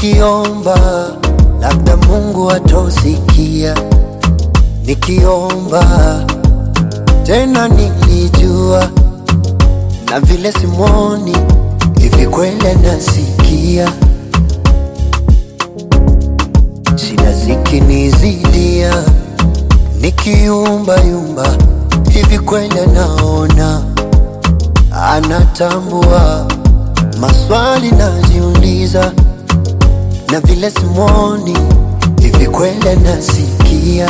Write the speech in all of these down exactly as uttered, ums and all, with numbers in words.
Nikiomba labda Mungu atosikia, nikiomba tena nilijua, na vile Simoni hivi kweli nasikia, shida zikinizidia, nikiumba yumba hivi kweli naona, anatambua maswali najiuliza, na vile Simoni hivi kweli nasikia.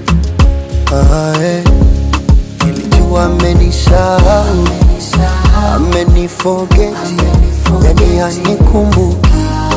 Ae, nilijua amenisahau, amenifogeti, yani hanikumbuki,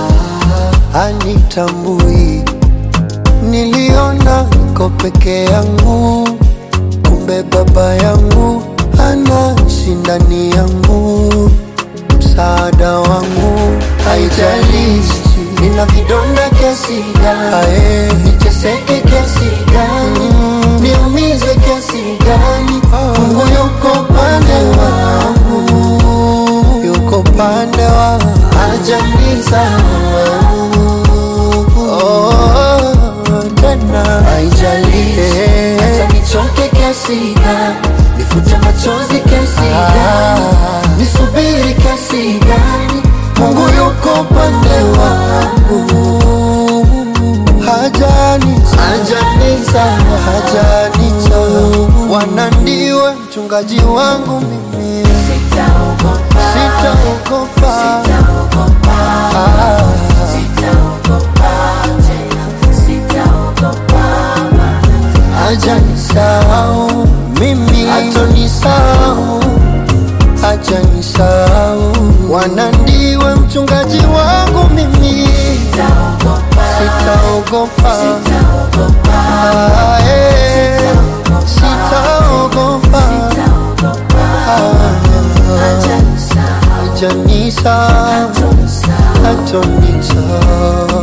hanitambui. Niliona niko peke yangu, kumbe baba yangu anashinda ndani yangu, msaada wangu. Haijalishi nina vidonda kiasi gani, niteseke kiasi gani, niumizwe kiasi gani, Mungu yuko pande wangu, yuko pande wangu, hajanisahau. Oh, tena haijalishi hata nichoke kiasi gani, nifute machozi kiasi gani, nisubiri kiasi gani, Mungu yuko pande wangu, hajanisahau, hajanisahau, hajanisahau. Bwana ndiwe mchungaji wangu mimi, sitaogopa, sitaogopa, sitaogopa, sitaogopa tena, sitaogopa. Hajanisahau mimi, hatanisahau, hajanisahau. Bwana ndiwe mchungaji wangu mimi, sitaogopa, sitaogopa, sitaogopa, sitaogopa, hajanisahau, hatanisahau.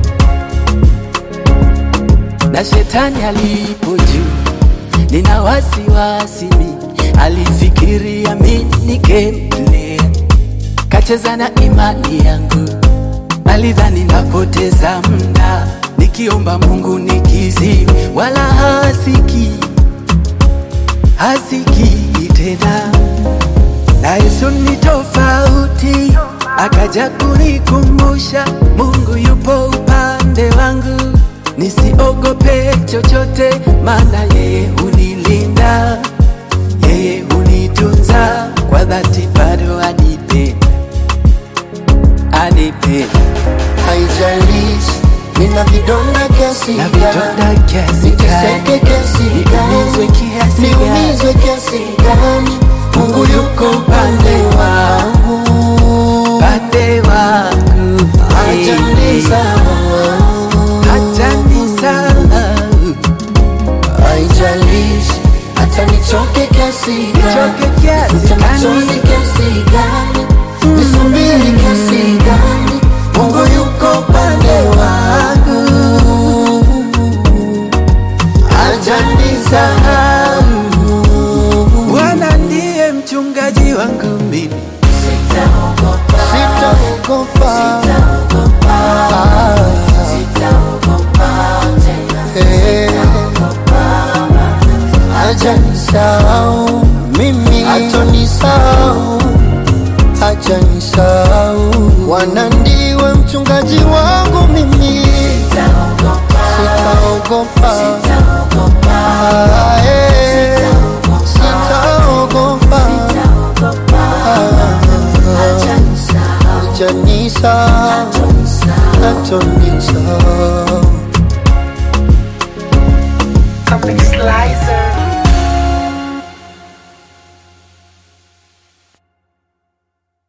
Na shetani alipo juu, nina wasiwasi mimi, alifikiria mimi nikemlea, kacheza na imani yangu, alidhani napoteza muda, nikiomba Mungu nikiziwi, wala hasiki, hasiki tena. Na Yesu ni tofauti, akaja kunikumbusha Mungu yupo upande wangu, nisiogope chochote, maana yeye hunilinda, yeye hunitunza kwa dhati, bado anipenda, anipenda. Haijalishi nina vidonda kiasi na vidonda kiasi niteseke kiasi niumizwe kiasi niumizwe kiasi gani, Mungu yuko pande wangu, pande wangu, hajanisahau, hajanisahau. Haijalishi hata nichoke kiasi Nichoke kiasi nifute gani, machozi kiasi gani, nisubiri kiasi gani, Mungu yuko pande wangu, hajanisahau. Bwana ndiye mchungaji wangu mimi, Sitaogopa, sitaogopa, sitaogopa, sitaogopa tena, sitaogopa. Hajanisahau mimi, hatanisahau, hajanisahau. Bwana ndiwe mchungaji wangu mimi, sitaogopa, sitaogopa, sitaogopa, sitaogopa, sitaogopa. Hajanisahau, hatanisahau. Comic Slicer.